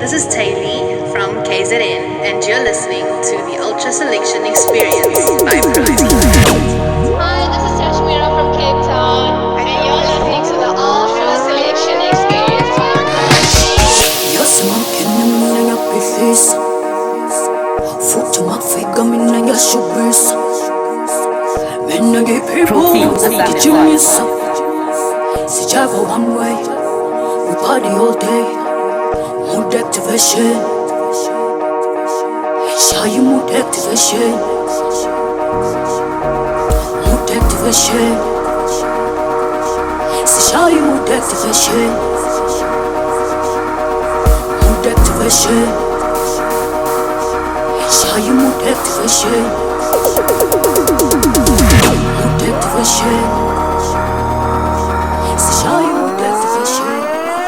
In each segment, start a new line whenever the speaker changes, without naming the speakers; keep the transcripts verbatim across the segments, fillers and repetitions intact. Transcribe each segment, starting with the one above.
This is Taylor from K Z N, and you're listening to the Ultra Selection Experience by Protein.
Hi, this is Tashmira from Cape Town, and you're listening to the Ultra Selection Experience by Protein.
You're smoking in your face. Foot to my feet, coming in your shoulders. Men I get people, I get genius. See travel one way, we party all day. Mood activation. Show you mood activation. Mood activation. See show you mood activation. Mood activation. Show you mood activation. Mood activation. See show you mood activation.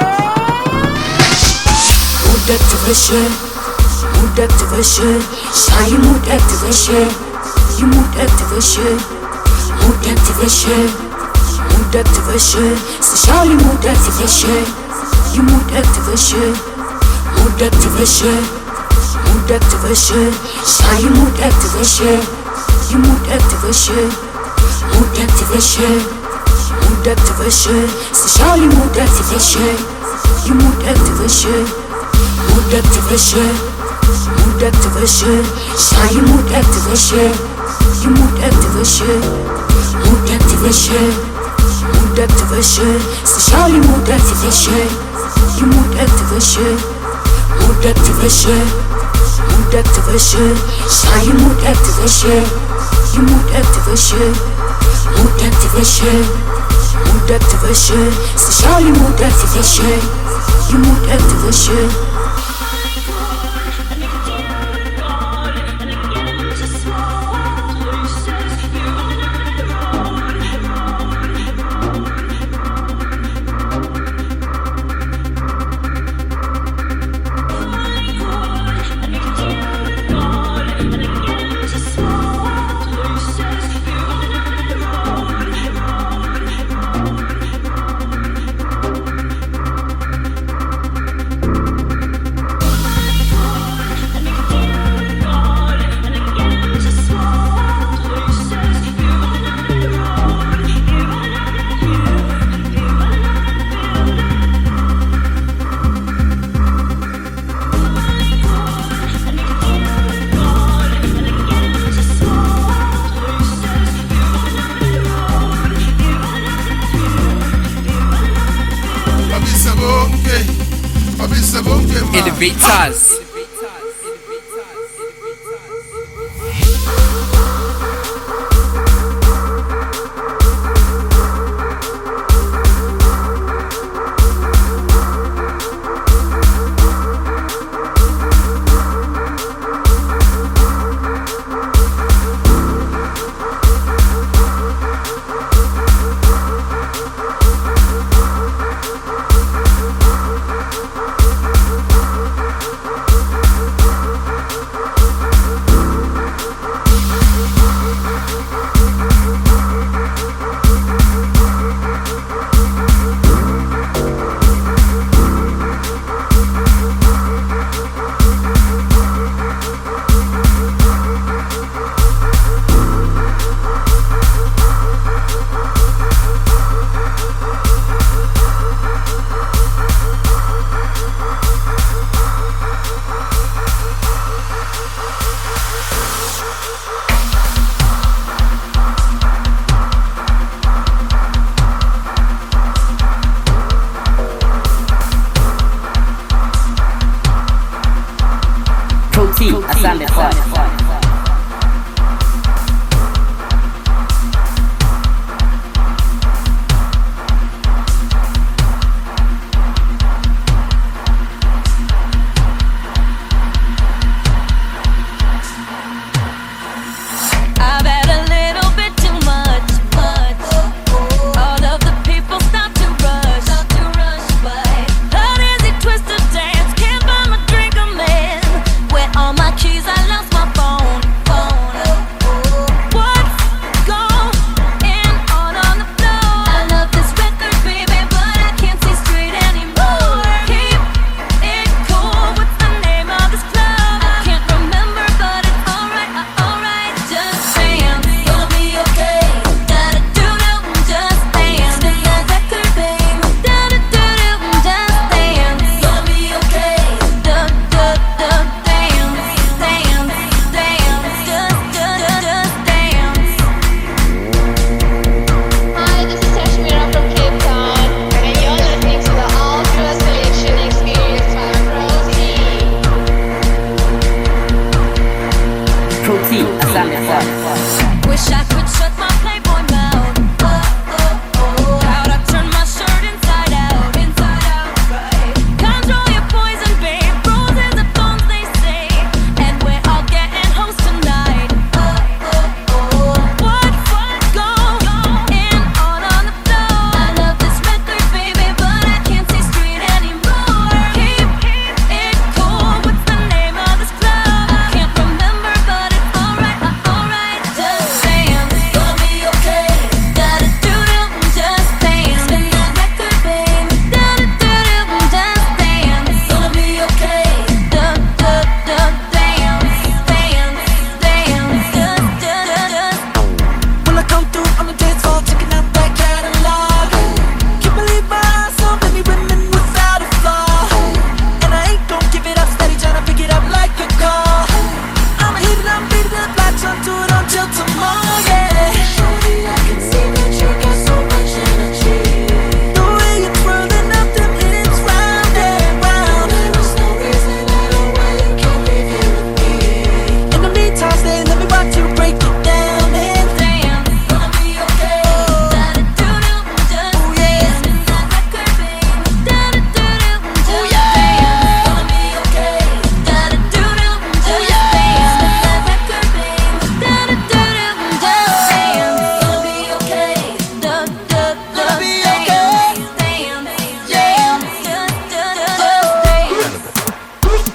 Mood activation, mood activation, show you mood activation, you mood activation, mood activation, mood activation, so show you mood activation, you mood activation, mood activation, mood activation, show you mood activation, you mood activation, mood activation, mood activation, so show you mood activation, you mood activation. Mood activation, mood activation, show you mood activation, you mood activation, mood activation, mood activation, so show you mood activation, you mood activation, mood activation, mood activation, show you mood activation, you mood activation, mood activation, mood activation, so show you mood activation, you mood activation.
Innovators.
Asante sana.
All my keys, I lost my
Asante Fun.
Wish I could shut my playboy mouth. Oh, oh, oh. How'd I turn my shirt inside out? Inside out, right. Control your poison, babe. Roses are thorns, they say. And we're all getting hoes tonight. Oh, oh, oh. What, what, go, go in all on the floor. I love this record, baby, but I can't see straight anymore. Keep, keep it cool. What's the name of this club? I can't remember, but it's alright, uh, alright. Just saying, gonna be okay. Da-da-do-do, just saying. Spin that record, babe. Da-da-do-do, just saying. Gonna be okay. Da-da-da, damn, damn, damn. Just, just, just.
When I come through on the dance floor, checking out that catalog. Can't believe my eyes, so many women without a flaw. And I ain't gon' give it up, steady tryna pick it up like a car. I'ma hit it, I'ma beat it up, latch onto it until tomorrow, yeah. Shorty, I can see that you got so much energy. The way you're twirling up them hips round and round. There's no reason at all why you can't leave here with me. In the meantime, stay, let me watch you break it down and
Damn, gonna be okay. Da-da-do-do, just saying. Spin that record, babe. Da-da-do-do, just saying. Gonna be okay. Da-da-do-do, just saying. Spin that record, babe. Da-da-do-do, just saying. Gonna be okay. Da-da-da,
Gonna be
saying.
okay.
Saying, saying. Just, just, just saying.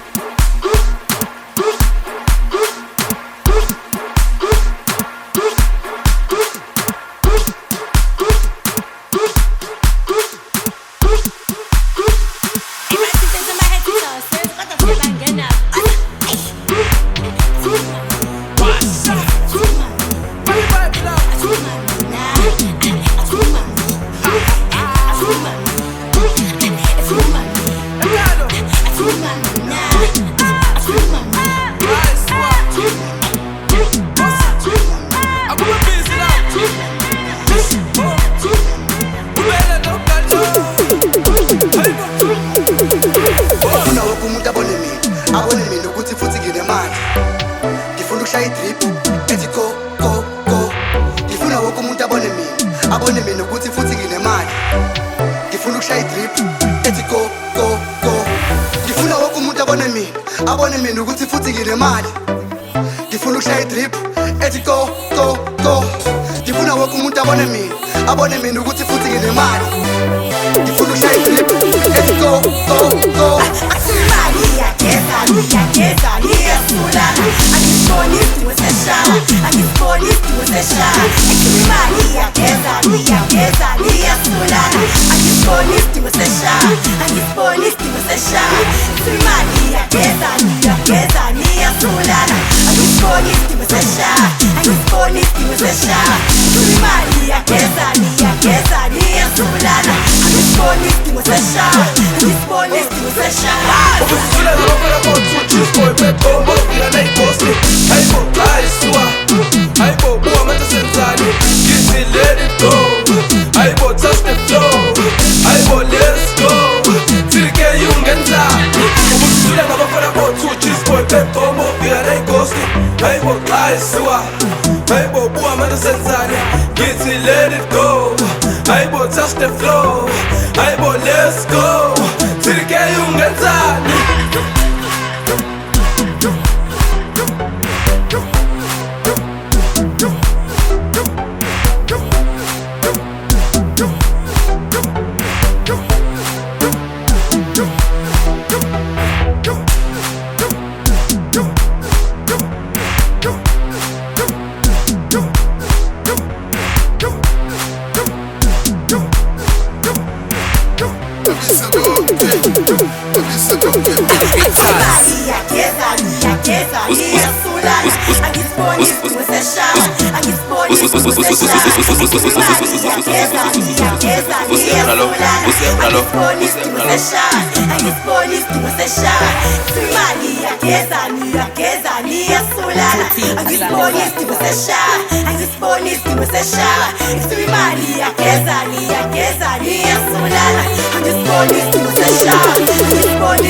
Ngifuna woke umuntu abone mina, abone mina ukuthi futhi nginemali. Ngifuna ukushaya idrip ethi go go go. Ngifuna woke umuntu abone mina, abone mina ukuthi futhi nginemali. Ngifuna ukushaya idrip ethi go go go. Ngifuna woke umuntu abone mina, abone mina ukuthi futhi nginemali. Ngifuna ukushaya idrip ethi go go go. Ngifuna woke umuntu abone mina, abone mina ukuthi futhi nginemali. Ngifuna ukushaya idrip ethi go go go.
Ukuzula ngabafana bothi ujuice boy bebombo fika nayiposti. Hayibo ayisuwa. Hayibo buwa manje senzani. Ngithi let it go. Hayibo touch the floor. Hayibo let's go. Tilike yungenzani. Ukuzula ngabafana bothi ujuice boy bebombo fika nayiposti. Hayibo ayisuwa. Hayibo buwa manje senzani. Ngithi let it go. Hayibo touch the floor. Hayibo let's go. Tilike yungenzani.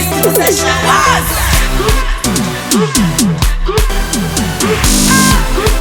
Session.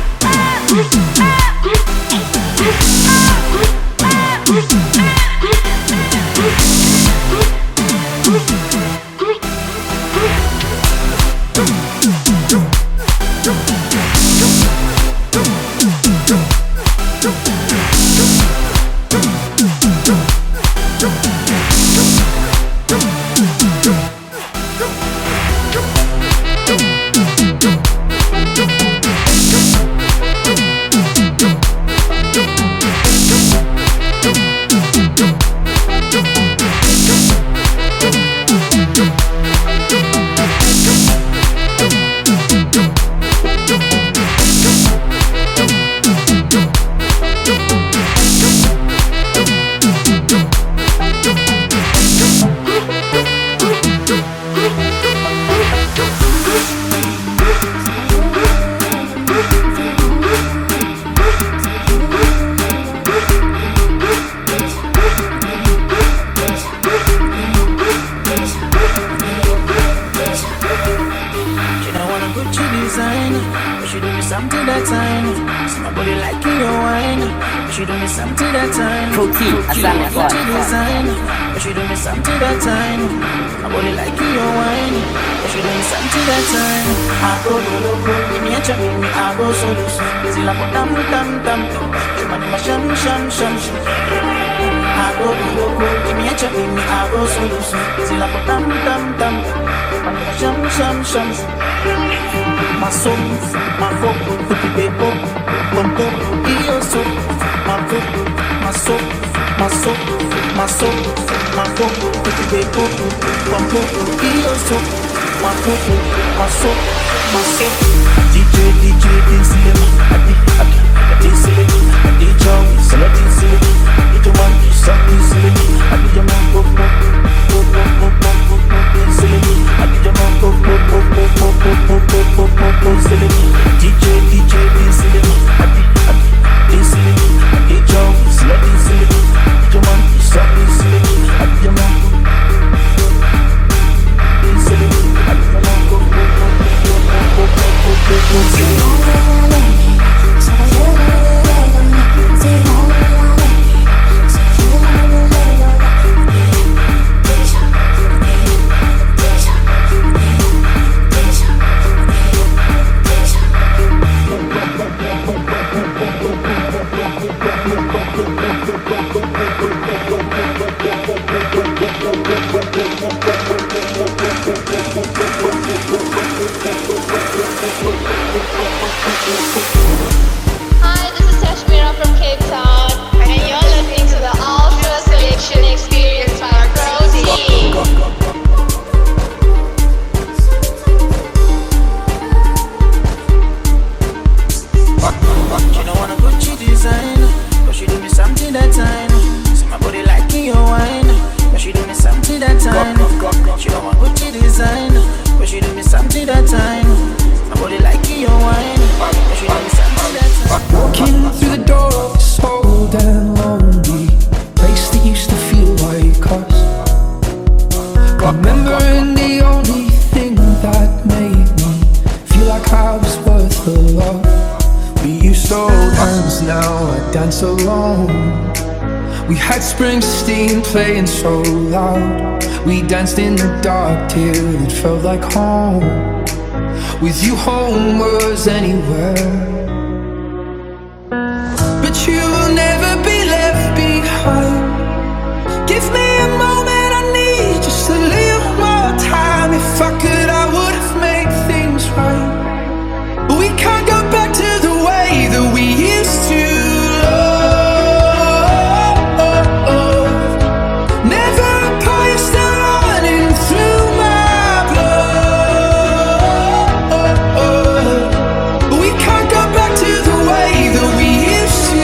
design. But she do me something that time. See my body like in your wine. But she do me something that time.
Protein, I saw me for
design. But she do me something that time. My body like in your wine. But she do me something that time. I go do loco, give me a chop, give me I go solo. Busy like a dum dum dum. She money my sham sham sham sham. I go do loco, give me a chop, give me I go solo. Busy like a dum dum dum. Sham sham sham. My soul, my folk, baby, bum bum, io so. My folk, my soul, my soul, my soul, my folk, baby, bum bum, io so. My folk, my soul, my soul. D J, D J, D C M, Adi, Adi, D C M, Adi John, Salat D C M, Adi John, Salat D C M, Adi John, go go go go go go go D C M, Adi John, go go go go go go go go go D C M, D J, D J, D C M, Adi, Adi, D C M, Adi John, Salat D C M, Adi John, Salat D C M, Adi John, D C M, Adi John, go go go go go go go go.
Hi, this is Tashmira from Cape Town, and you're listening to the Ultra Selection Experience by Protein.
She don't wanna Gucci design, but she do me something that time. See my body like in your wine, but she do me something that time. She don't want Gucci design, but she do me something that time. My body like in your wine, but she do me something that time.
Walking through the door, so damn lonely. Place that used to feel like us. Remembering the only thing that made me feel like I was worth the love. We used to dance, now I dance alone. We had Springsteen playing so loud. We danced in the dark till it felt like home. With you home was anywhere. But you will never be left behind. Give me a moment, I need just a little more time. If I could, I would have made things right. But we can't go back to the way that we used to love. Never a fire still running through my blood. But we can't go back to the way that we used to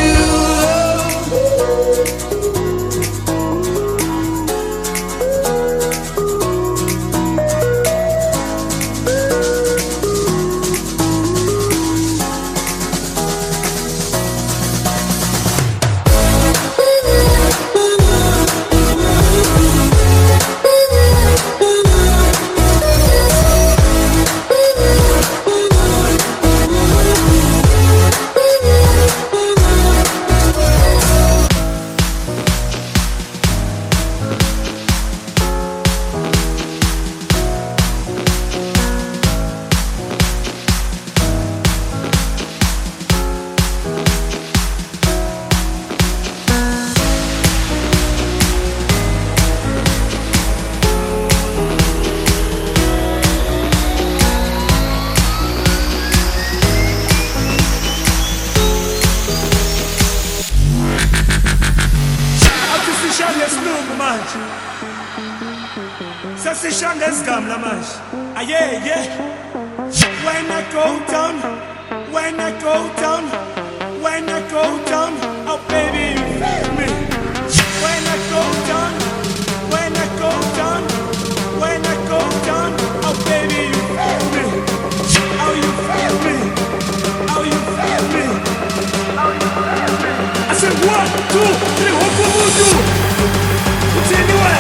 Sasishanga sgamla manje. Aye, yeah. When I go down, when I go down, when I go down, oh baby, you feel me. When I go down, when I go down, when I go down, oh baby, you feel me. Oh, you feel me. Oh, you feel me. Oh, you feel me. I said one, two, three, what will you do? What's anyway?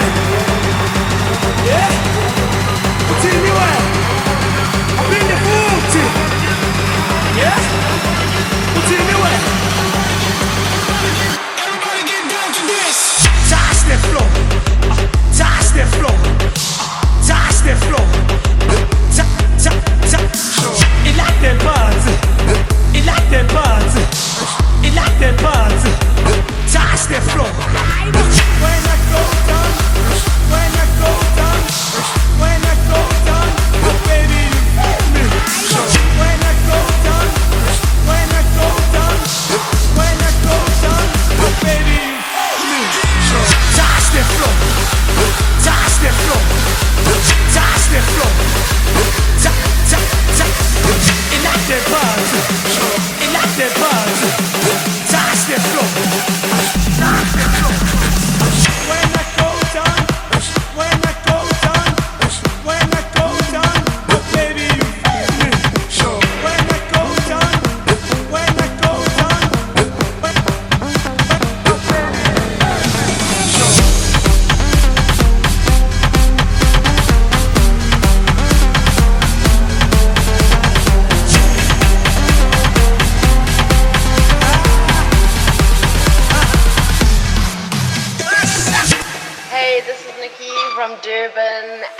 Yeah? What's anyway? I've been the booty.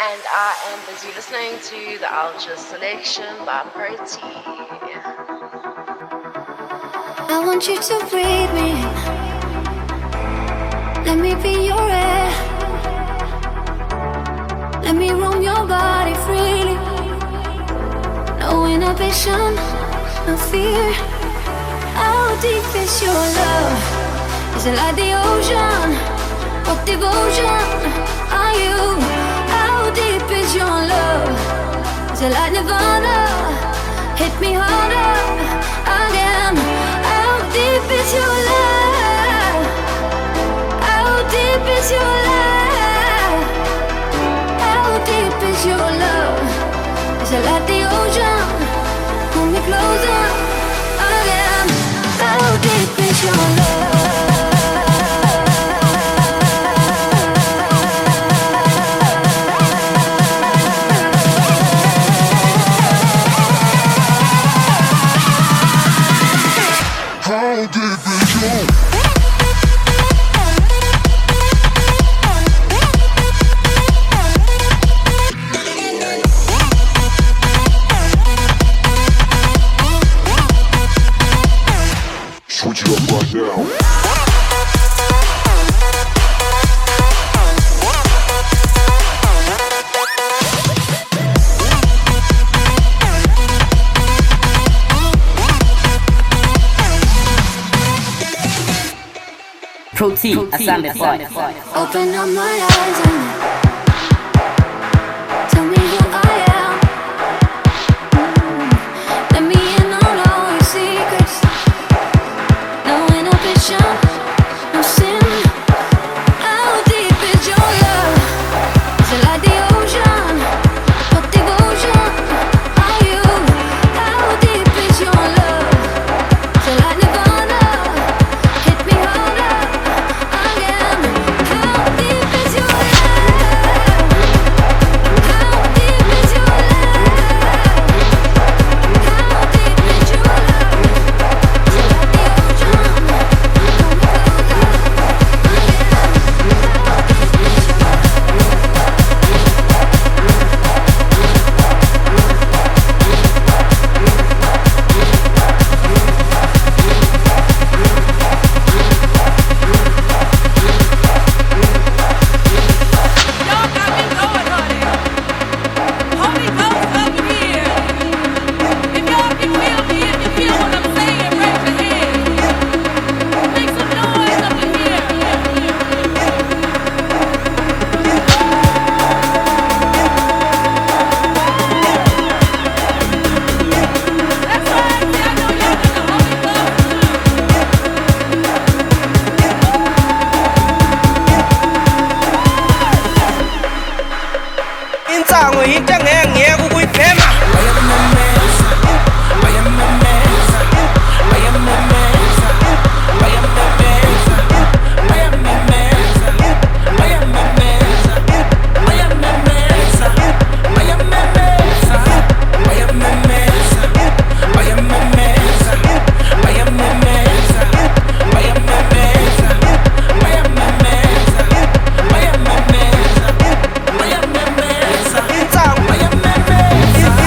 and I am busy listening to the Ultra Selection by Pretty.
I want you to breathe me. Let me be your air. Let me roam your body freely. No inhibition, no fear. How deep is your love? Is it like the ocean? What devotion are you? How deep is your love? Is it like Nirvana? Hit me harder again. How deep is your love? How deep is your love? How deep is your love? Is it like the ocean? Pull me closer again. How deep is your love?
Switch it up right now.
Protein, a sound boy.
Open up my eyes and tell me who I am. Mm. Let me in on all your secrets. No inhibition, no sin. How deep is your love? Is it like the ocean? What devotion are you? How deep is your love? Is it like Nirvana? Hit me harder again. How deep is your love? How deep is your love? How deep is your love? Is it like the ocean?
Insango into engeke ukuyibhema. Insango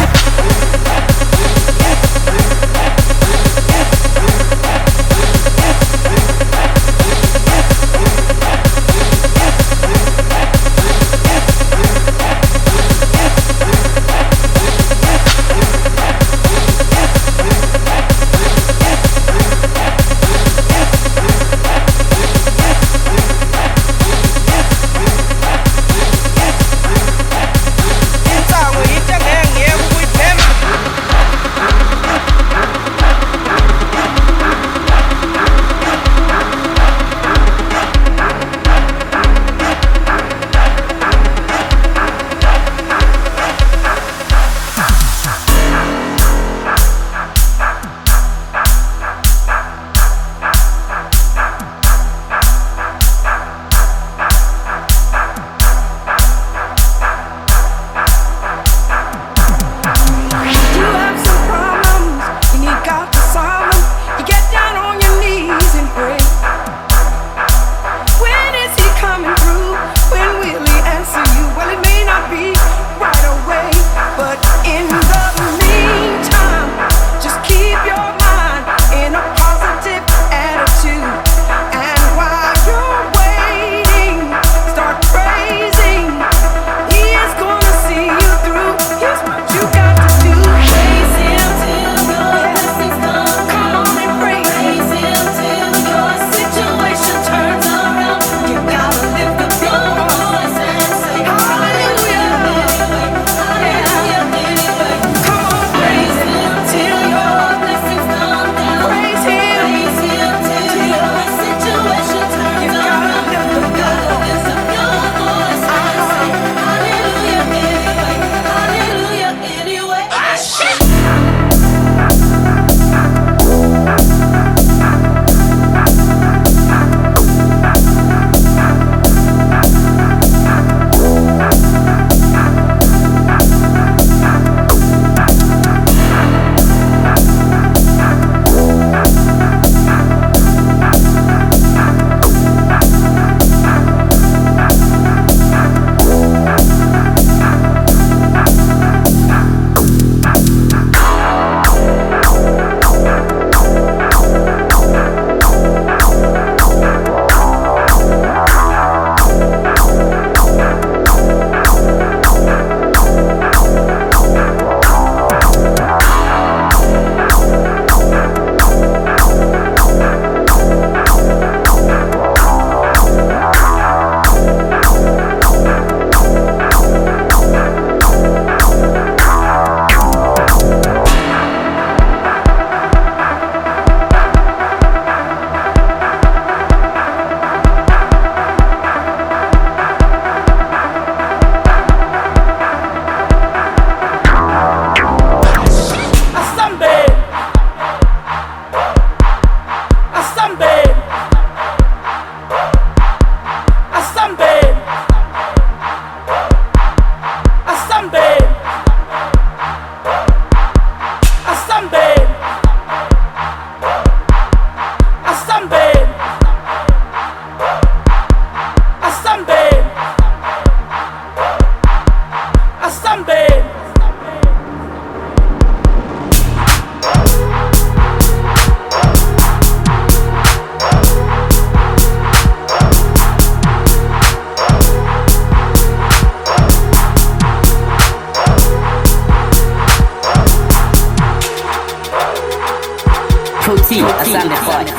T, Asante Fort.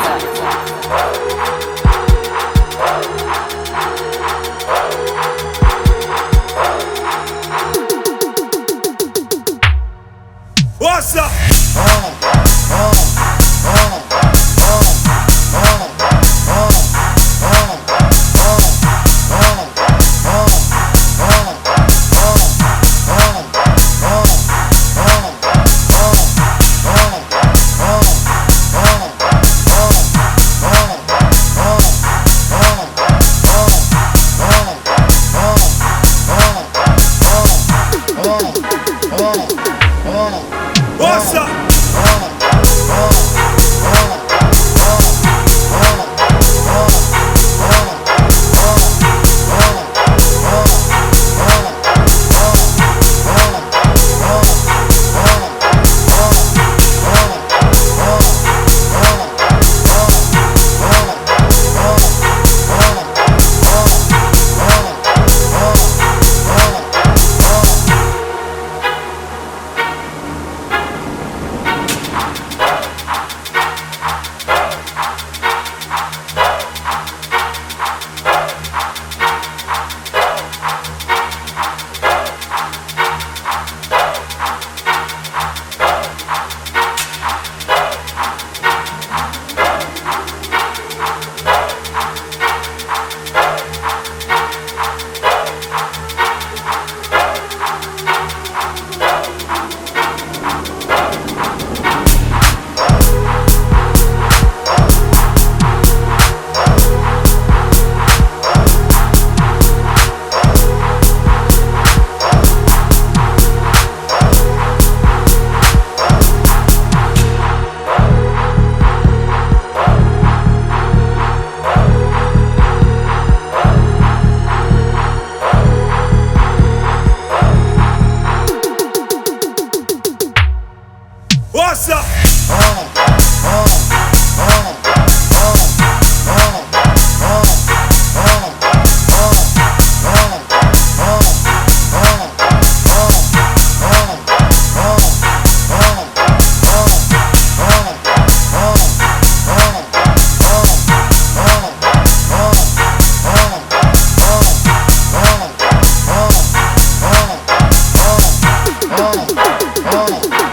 What's up? What's up? What's up?
Oh.